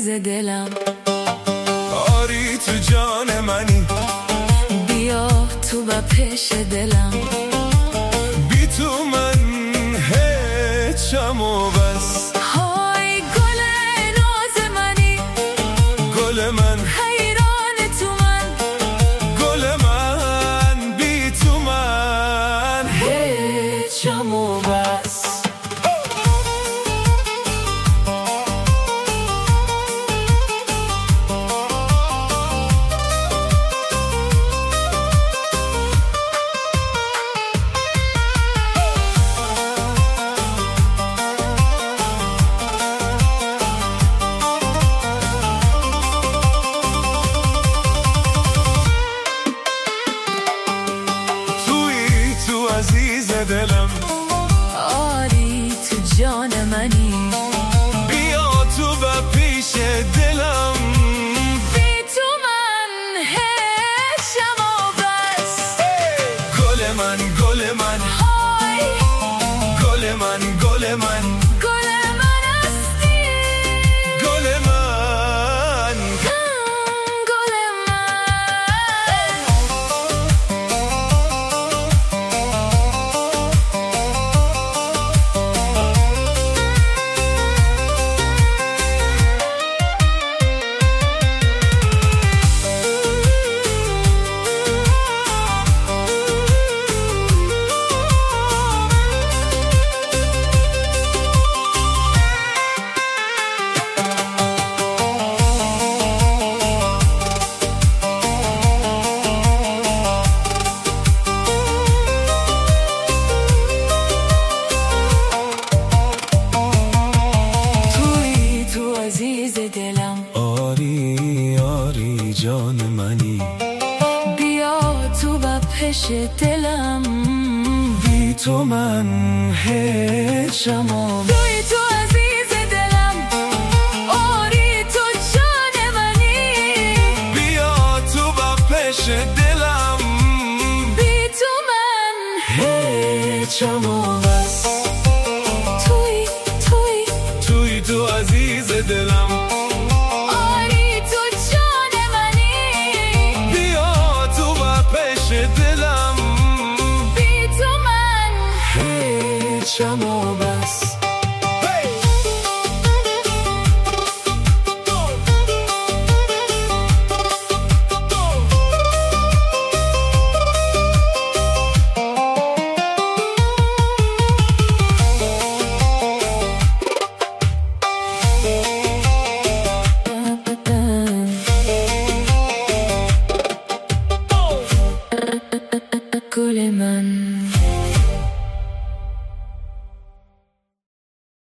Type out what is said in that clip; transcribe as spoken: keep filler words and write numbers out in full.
دلم، آری تو جان منی، بیا تو و پیش دلم، بی تو من هیچم و بس. های گل ناز منی، گل من حیران تو من، گل من بی تو من هیچم و بس. عزیز دلم، آری تو جان منی، بیا تو و پیش دلم، بی تو من هیچم و بس. گل من گل من های گل من گل من گل من هستی، گل من گل من. عزیز دلم، آری آری جان منی، بیا تو و پیش دلم، بی تو من هیچم و توی تو عزیز دلم، آری تو جان منی، بیا تو و پیش دلم، بی تو من هیچم و بس. توی توی توی تو عزیز دلم، آری تو جان منی، بیا تو و پیش دلم، بی تو من هیچم